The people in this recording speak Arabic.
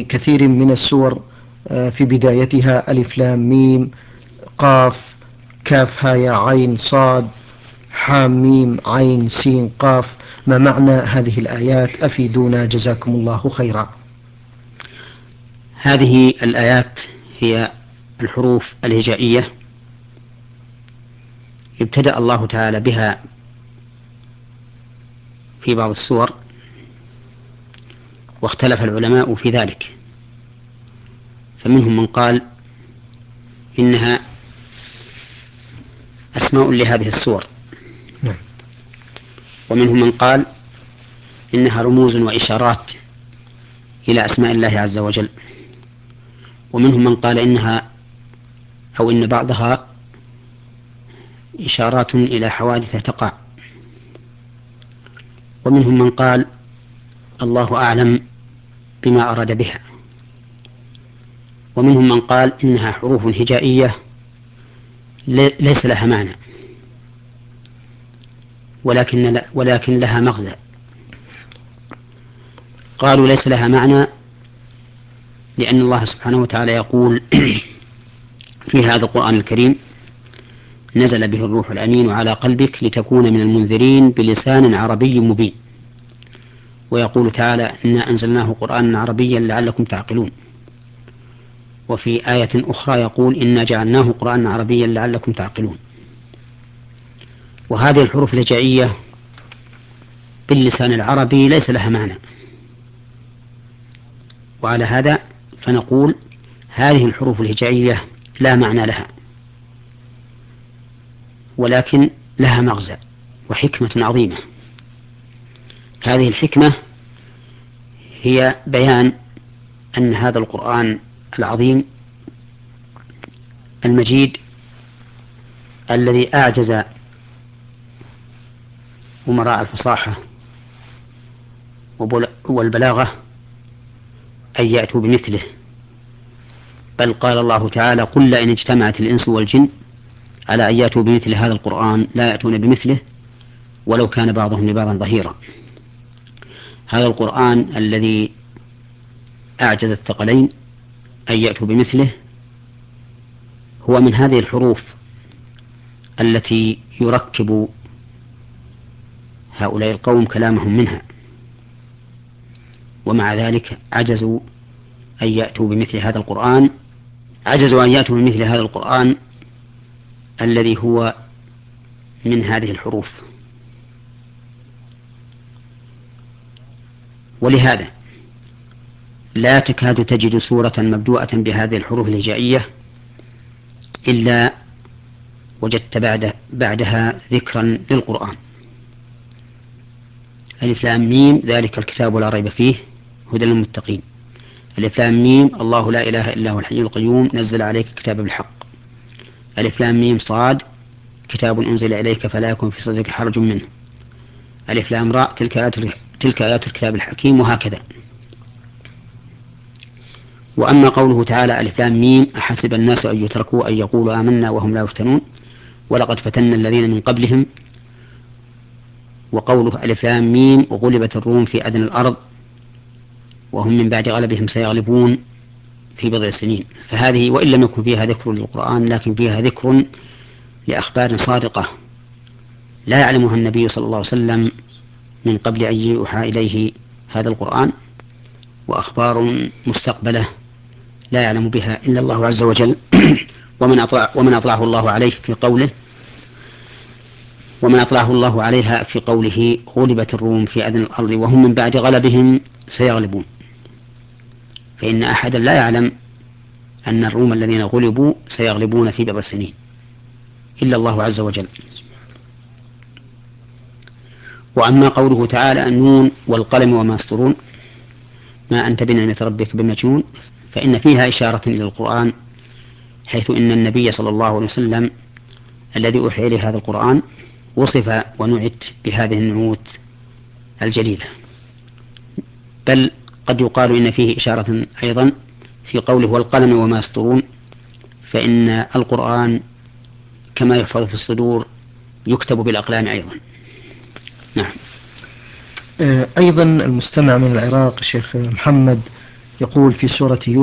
كثير من السور في بدايتها ألف لام ميم قاف كاف ها يا عين صاد حام ميم عين سين قاف، ما معنى هذه الآيات؟ أفيدونا جزاكم الله خيرا. هذه الآيات هي الحروف الهجائية ابتدأ الله تعالى بها في بعض السور، واختلف العلماء في ذلك، فمنهم من قال إنها أسماء لهذه السور، ومنهم من قال إنها رموز وإشارات إلى أسماء الله عز وجل، ومنهم من قال إنها أو إن بعضها إشارات إلى حوادث تقع، ومنهم من قال الله أعلم بما أراد بها، ومنهم من قال إنها حروف هجائية ليس لها معنى ولكن لها مغزى. قالوا ليس لها معنى لأن الله سبحانه وتعالى يقول في هذا القرآن الكريم: نزل به الروح الأمين على قلبك لتكون من المنذرين بلسان عربي مبين. ويقول تعالى: إنا أنزلناه قرآنا عربيا لعلكم تعقلون. وفي آية أخرى يقول: إنا جعلناه قرآنا عربيا لعلكم تعقلون. وهذه الحروف الهجائية باللسان العربي ليس لها معنى، وعلى هذا فنقول هذه الحروف الهجائية لا معنى لها، ولكن لها مغزى وحكمة عظيمة. هذه الحكمة هي بيان أن هذا القرآن العظيم المجيد الذي أعجز أمراء الفصاحة والبلاغة أن يأتوا بمثله، بل قال الله تعالى: قل لئن اجتمعت الإنس والجن على أن يأتوا بمثل هذا القرآن لا يأتون بمثله ولو كان بعضهم لبعض ظهيرا. هذا القرآن الذي أعجز الثقلين أن يأتوا بمثله هو من هذه الحروف التي يركب هؤلاء القوم كلامهم منها، ومع ذلك عجزوا أن يأتوا بمثل هذا القرآن، عجزوا أن يأتوا بمثل هذا القرآن الذي هو من هذه الحروف. ولهذا لا تكاد تجد سورة مبدوءة بهذه الحروف الهجائية إلا وجدت بعدها ذكرا للقرآن: ألف لام ميم ذلك الكتاب لا ريب فيه هدى للمتقين، ألف لام ميم الله لا إله إلا هو الحي القيوم نزل عليك الكتاب بالحق، ألف لام ميم صاد كتاب أنزل إليك فلا يكن في صدرك حرج منه، ألف لام راء تلك آيات الكتاب الحكيم، وهكذا. وأما قوله تعالى: ألف لام ميم أحسب الناس أن يتركوا أن يقولوا آمنا وهم لا يفتنون ولقد فتنا الذين من قبلهم، وقوله ألف لام ميم غلبت الروم في أدنى الأرض وهم من بعد غلبهم سيغلبون في بضع سنين. فهذه وإن لم يكن فيها ذكر للقرآن لكن فيها ذكر لأخبار صادقة لا يعلمها النبي صلى الله عليه وسلم من قبل أن يوحى إليه هذا القرآن، وأخبار مستقبلة لا يعلم بها إلا الله عز وجل. ومن أطلعه الله عليه في قوله ومن أطلعه الله عليها في قوله غلبت الروم في أدنى الأرض وهم من بعد غلبهم سيغلبون، فإن أحدا لا يعلم أن الروم الذين غلبوا سيغلبون في بضع سنين إلا الله عز وجل. وأما قوله تعالى: النون والقلم وما يسطرون ما أنت بنعمة ربك بمجنون، فإن فيها إشارة إلى القرآن، حيث إن النبي صلى الله عليه وسلم الذي أوحي إليه هذا القرآن وصف ونعت بهذه النعوت الجليلة. بل قد يقال إن فيه إشارة أيضا في قوله والقلم وما يسطرون، فإن القرآن كما يحفظ في الصدور يكتب بالأقلام أيضا. نعم. أيضا المستمع من العراق الشيخ محمد يقول في سورة